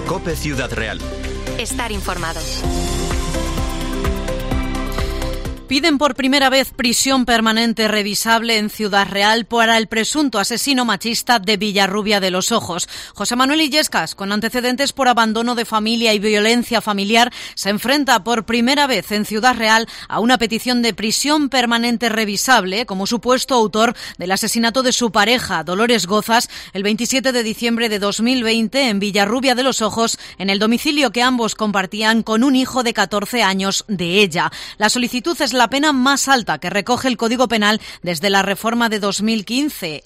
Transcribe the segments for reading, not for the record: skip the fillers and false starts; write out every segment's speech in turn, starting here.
COPE Ciudad Real. Estar informado. Piden por primera vez prisión permanente revisable en Ciudad Real para el presunto asesino machista de Villarrubia de los Ojos. José Manuel Illescas, con antecedentes por abandono de familia y violencia familiar, se enfrenta por primera vez en Ciudad Real a una petición de prisión permanente revisable como supuesto autor del asesinato de su pareja, Dolores Gozas, el 27 de diciembre de 2020 en Villarrubia de los Ojos, en el domicilio que ambos compartían con un hijo de 14 años de ella. La solicitud es la pena más alta que recoge el Código Penal desde la reforma de 2015.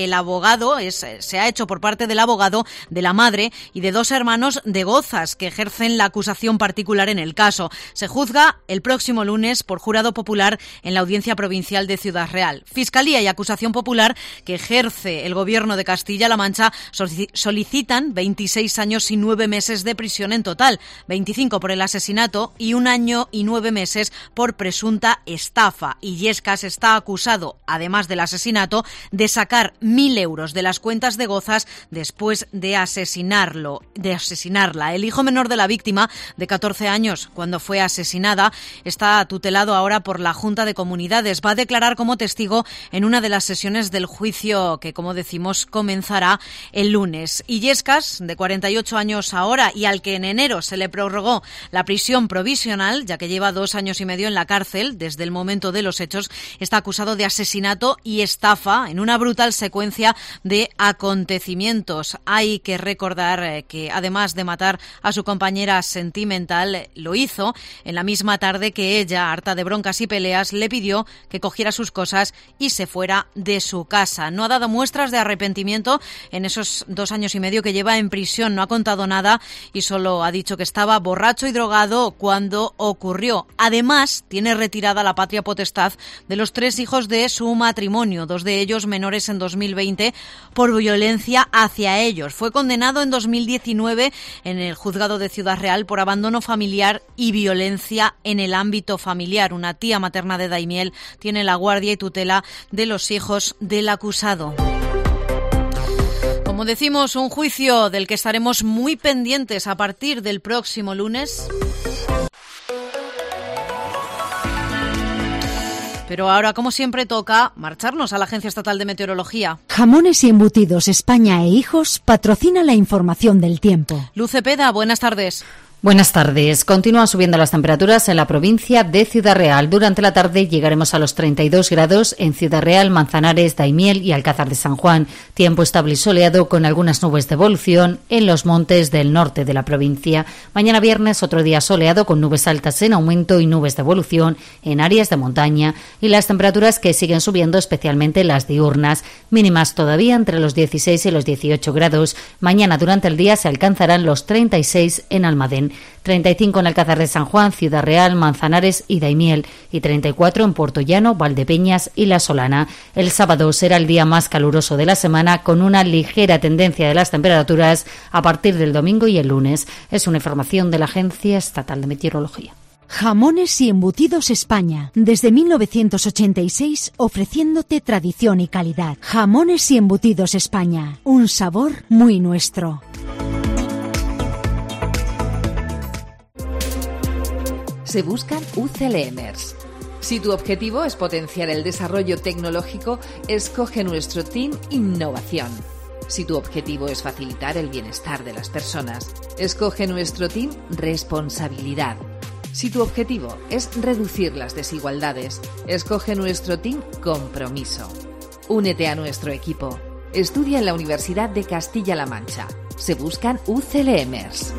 Se ha hecho por parte del abogado de la madre y de dos hermanos de Gozas que ejercen la acusación particular en el caso. Se juzga el próximo lunes por jurado popular en la Audiencia Provincial de Ciudad Real. Fiscalía y acusación popular que ejerce el Gobierno de Castilla-La Mancha solicitan 26 años y 9 meses de prisión en total, 25 por el asesinato y 1 año y 9 meses por presunta estafa. Illescas está acusado, además del asesinato, de sacar 1.000 euros de las cuentas de Gozas después de asesinarla. El hijo menor de la víctima, de 14 años, cuando fue asesinada, está tutelado ahora por la Junta de Comunidades. Va a declarar como testigo en una de las sesiones del juicio que, como decimos, comenzará el lunes. Illescas, de 48 años ahora y al que en enero se le prorrogó la prisión provisional, ya que lleva 2 años y medio en la cárcel desde el momento de los hechos, está acusado de asesinato y estafa en una brutal secuencia de acontecimientos. Hay que recordar que, además de matar a su compañera sentimental, lo hizo en la misma tarde que ella, harta de broncas y peleas, le pidió que cogiera sus cosas y se fuera de su casa. No ha dado muestras de arrepentimiento en esos 2 años y medio que lleva en prisión. No ha contado nada y solo ha dicho que estaba borracho y drogado cuando ocurrió. Además, tiene retirada la patria potestad de los 3 hijos de su matrimonio, 2 de ellos menores en 2020 por violencia hacia ellos. Fue condenado en 2019 en el juzgado de Ciudad Real por abandono familiar y violencia en el ámbito familiar. Una tía materna de Daimiel tiene la guardia y tutela de los hijos del acusado. Como decimos, un juicio del que estaremos muy pendientes a partir del próximo lunes. Pero ahora, como siempre, toca marcharnos a la Agencia Estatal de Meteorología. Jamones y Embutidos España e Hijos patrocina la información del tiempo. Luz Cepeda, buenas tardes. Buenas tardes. Continúan subiendo las temperaturas en la provincia de Ciudad Real. Durante la tarde llegaremos a los 32 grados en Ciudad Real, Manzanares, Daimiel y Alcázar de San Juan. Tiempo estable y soleado con algunas nubes de evolución en los montes del norte de la provincia. Mañana viernes otro día soleado con nubes altas en aumento y nubes de evolución en áreas de montaña y las temperaturas que siguen subiendo, especialmente las diurnas, mínimas todavía entre los 16 y los 18 grados. Mañana durante el día se alcanzarán los 36 en Almadén, 35 en Alcázar de San Juan, Ciudad Real, Manzanares y Daimiel y 34 en Puerto Llano, Valdepeñas y La Solana. El sábado será el día más caluroso de la semana con una ligera tendencia de las temperaturas a partir del domingo y el lunes. Es una información de la Agencia Estatal de Meteorología. Jamones y Embutidos España, desde 1986 ofreciéndote tradición y calidad. Jamones y Embutidos España, un sabor muy nuestro. Se buscan UCLMers. Si tu objetivo es potenciar el desarrollo tecnológico, escoge nuestro Team Innovación. Si tu objetivo es facilitar el bienestar de las personas, escoge nuestro Team Responsabilidad. Si tu objetivo es reducir las desigualdades, escoge nuestro Team Compromiso. Únete a nuestro equipo. Estudia en la Universidad de Castilla-La Mancha. Se buscan UCLMers.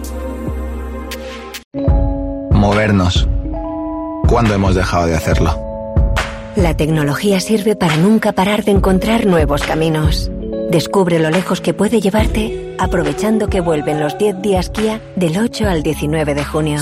Movernos. ¿Cuándo hemos dejado de hacerlo? La tecnología sirve para nunca parar de encontrar nuevos caminos. Descubre lo lejos que puede llevarte aprovechando que vuelven los 10 días Kia del 8 al 19 de junio.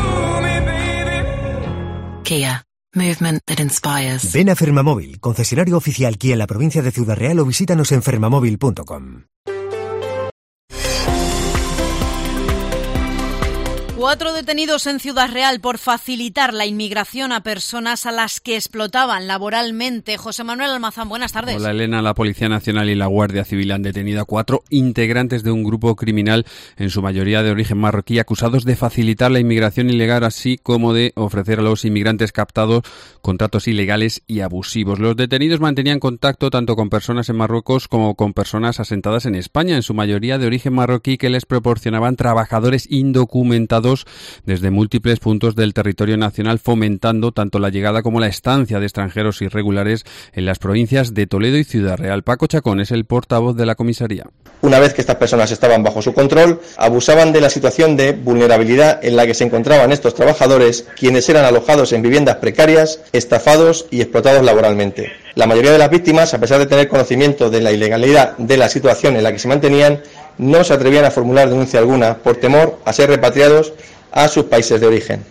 Kia. Movement that inspires. Ven a Fermamóvil, concesionario oficial Kia en la provincia de Ciudad Real o visítanos en fermamóvil.com. 4 detenidos en Ciudad Real por facilitar la inmigración a personas a las que explotaban laboralmente. José Manuel Almazán, buenas tardes. Hola Elena, la Policía Nacional y la Guardia Civil han detenido a 4 integrantes de un grupo criminal, en su mayoría de origen marroquí, acusados de facilitar la inmigración ilegal, así como de ofrecer a los inmigrantes captados contratos ilegales y abusivos. Los detenidos mantenían contacto tanto con personas en Marruecos como con personas asentadas en España, en su mayoría de origen marroquí, que les proporcionaban trabajadores indocumentados desde múltiples puntos del territorio nacional, fomentando tanto la llegada como la estancia de extranjeros irregulares en las provincias de Toledo y Ciudad Real. Paco Chacón es el portavoz de la comisaría. Una vez que estas personas estaban bajo su control, abusaban de la situación de vulnerabilidad en la que se encontraban estos trabajadores, quienes eran alojados en viviendas precarias, estafados y explotados laboralmente. La mayoría de las víctimas, a pesar de tener conocimiento de la ilegalidad de la situación en la que se mantenían, no se atrevían a formular denuncia alguna por temor a ser repatriados a sus países de origen.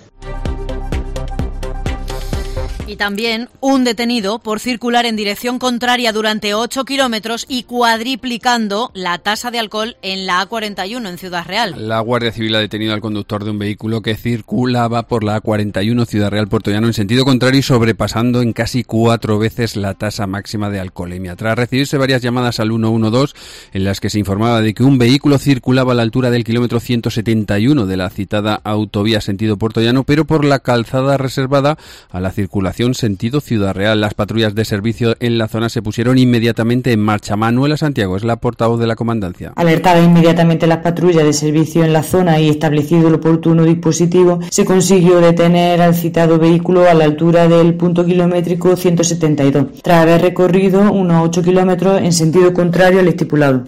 Y también un detenido por circular en dirección contraria durante 8 kilómetros y cuadriplicando la tasa de alcohol en la A41 en Ciudad Real. La Guardia Civil ha detenido al conductor de un vehículo que circulaba por la A41 Ciudad Real Puerto Llano en sentido contrario y sobrepasando en casi 4 veces la tasa máxima de alcoholemia. Tras recibirse varias llamadas al 112 en las que se informaba de que un vehículo circulaba a la altura del kilómetro 171 de la citada autovía sentido Puerto Llano, pero por la calzada reservada a la circulación sentido Ciudad Real. Las patrullas de servicio en la zona se pusieron inmediatamente en marcha. Manuela Santiago es la portavoz de la comandancia. Alertadas inmediatamente las patrullas de servicio en la zona y establecido el oportuno dispositivo, se consiguió detener al citado vehículo a la altura del punto kilométrico 172, tras haber recorrido unos 8 kilómetros en sentido contrario al estipulado.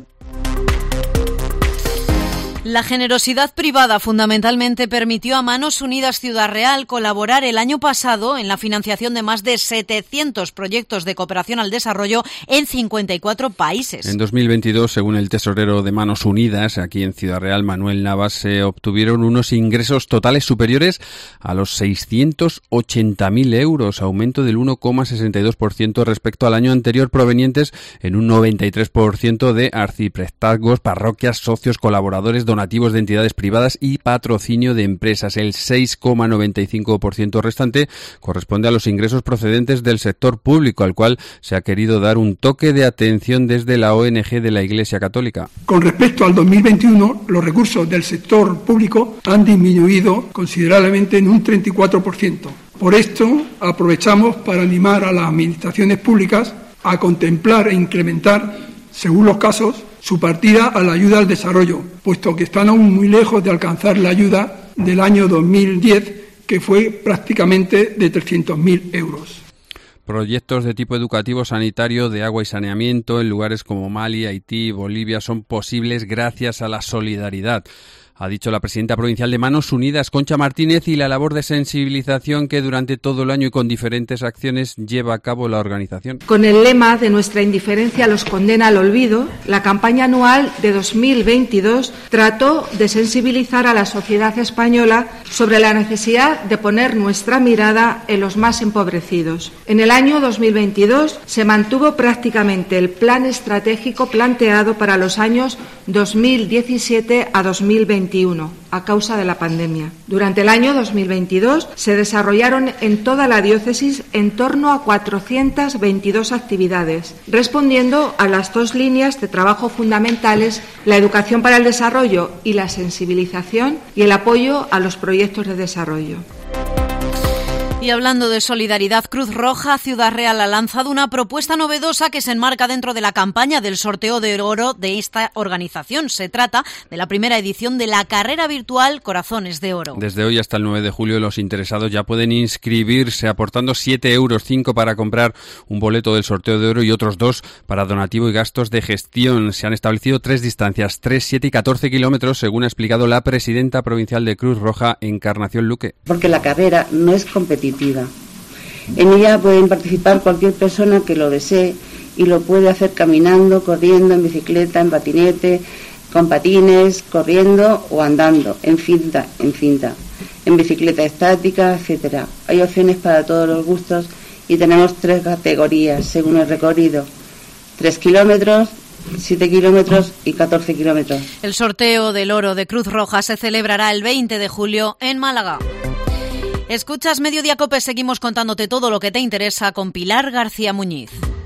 La generosidad privada fundamentalmente permitió a Manos Unidas Ciudad Real colaborar el año pasado en la financiación de más de 700 proyectos de cooperación al desarrollo en 54 países. En 2022, según el tesorero de Manos Unidas, aquí en Ciudad Real, Manuel Navas, se obtuvieron unos ingresos totales superiores a los 680.000 euros, aumento del 1,62% respecto al año anterior, provenientes en un 93% de arciprestazgos, parroquias, socios, colaboradores, donativos de entidades privadas y patrocinio de empresas. El 6,95% restante corresponde a los ingresos procedentes del sector público, al cual se ha querido dar un toque de atención desde la ONG de la Iglesia Católica. Con respecto al 2021, los recursos del sector público han disminuido considerablemente en un 34%. Por esto, aprovechamos para animar a las administraciones públicas a contemplar e incrementar, según los casos, su partida a la ayuda al desarrollo, puesto que están aún muy lejos de alcanzar la ayuda del año 2010, que fue prácticamente de 300.000 euros. Proyectos de tipo educativo, sanitario, de agua y saneamiento en lugares como Mali, Haití y Bolivia son posibles gracias a la solidaridad, ha dicho la presidenta provincial de Manos Unidas, Concha Martínez, y la labor de sensibilización que durante todo el año y con diferentes acciones lleva a cabo la organización. Con el lema de nuestra indiferencia los condena al olvido, la campaña anual de 2022 trató de sensibilizar a la sociedad española sobre la necesidad de poner nuestra mirada en los más empobrecidos. En el año 2022 se mantuvo prácticamente el plan estratégico planteado para los años 2017 a 2021. A causa de la pandemia. Durante el año 2022 se desarrollaron en toda la diócesis en torno a 422 actividades, respondiendo a las 2 líneas de trabajo fundamentales: la educación para el desarrollo y la sensibilización, y el apoyo a los proyectos de desarrollo. Y hablando de solidaridad, Cruz Roja Ciudad Real ha lanzado una propuesta novedosa que se enmarca dentro de la campaña del sorteo de oro de esta organización. Se trata de la primera edición de la carrera virtual Corazones de Oro. Desde hoy hasta el 9 de julio los interesados ya pueden inscribirse aportando 7 euros, 5 para comprar un boleto del sorteo de oro y otros 2 para donativo y gastos de gestión. Se han establecido 3 distancias, 3, 7 y 14 kilómetros, según ha explicado la presidenta provincial de Cruz Roja, Encarnación Luque. Porque la carrera no es competitiva. En ella pueden participar cualquier persona que lo desee y lo puede hacer caminando, corriendo, en bicicleta, en patinete, con patines, corriendo o andando, en cinta, en bicicleta estática, etcétera. Hay opciones para todos los gustos y tenemos 3 categorías según el recorrido: 3 kilómetros, 7 kilómetros y 14 kilómetros. El sorteo del oro de Cruz Roja se celebrará el 20 de julio en Málaga. Escuchas Mediodía COPE, seguimos contándote todo lo que te interesa con Pilar García Muñiz.